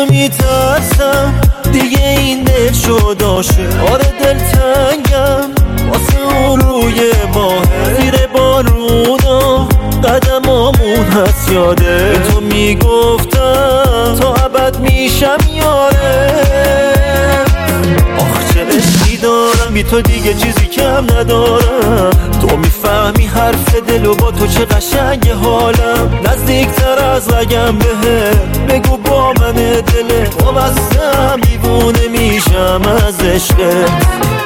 تو میترسم دیگه این دل شد عاشق. آره دلتنگم واسه اون روی ماه زیر بارونا قدمامون هست یاده. به تو میگفتم تا ابد میشم یاره. آخ چه عشقی دارم بی تو دیگه چیزی کم ندارم. تو میفهمی حرف دل و با تو چه قشنگ حالم. نزدیکتر از رگم بهت بگو با من دله. وابستم دیوونه میشم از عشقت.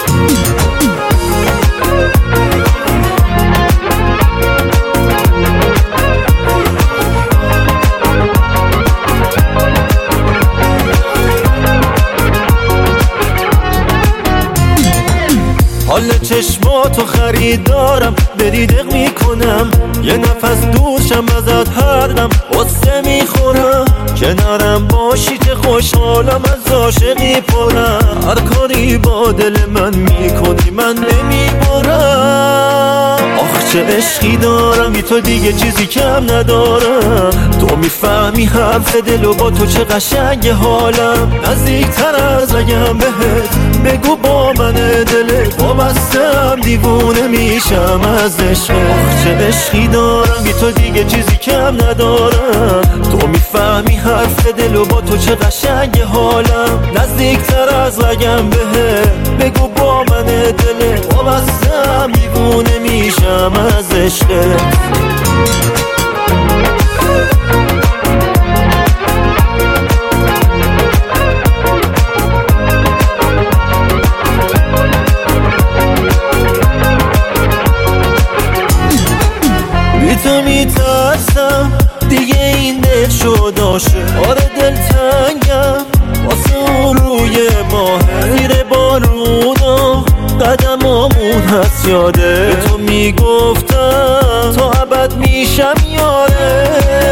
حال چشماتو خریدارم بری دق میکنم. یه نفس دوشم ازت هر دم قصه میخورم. کنارم باشی چه خوشحالم از عاشقی پرم. هر کاری با دل من میکنی من نمیبرم. آخ چه عشقی دارم بی تو دیگه چیزی کم ندارم. تو میفهمی حرف دل و با تو چه قشنگ حالم. نزدیکتر از رگم بهت بگو با من دلت. وابستم دیوونه میشم از عشقت. آخ چه عشقی دارم بی تو دیگه چیزی کم ندارم. تو میفهمی حرف دل و با تو چه قشنگ حالم. نزدیکتر از رگم بهت بگو با من دلت. وابستم دیوونه میشم از عشقت. تو میترسم دیگه این دل شد عاشق. آره دلتنگم واسه اون روی ماه زیر بارونا قدمامون هست یاده. به تو میگفتم تا ابد میشم یاره.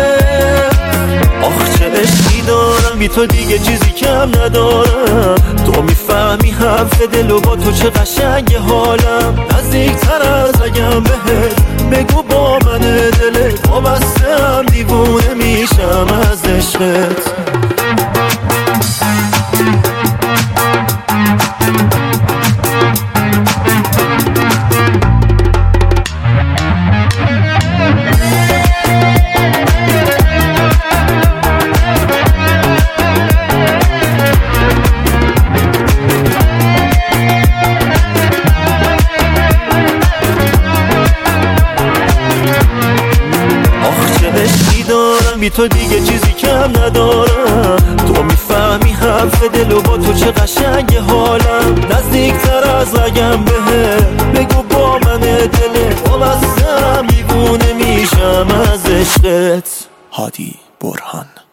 آخ چه عشقی دارم بی تو دیگه چیزی کم ندارم. تو میفهمی حرف دل و با تو چه قشنگ حالم. نزدیکتر از رگم بهت بگو با من دلت. وابستم دیوونه میشم از عشقت. بی تو دیگه چیزی کم ندارم. تو میفهمی حرف دل و با تو چه قشنگ حالم. نزدیکتر از رگم بهت بگو با من دلت. وابستم دیوونه میشم از عشقت. هادی برهان.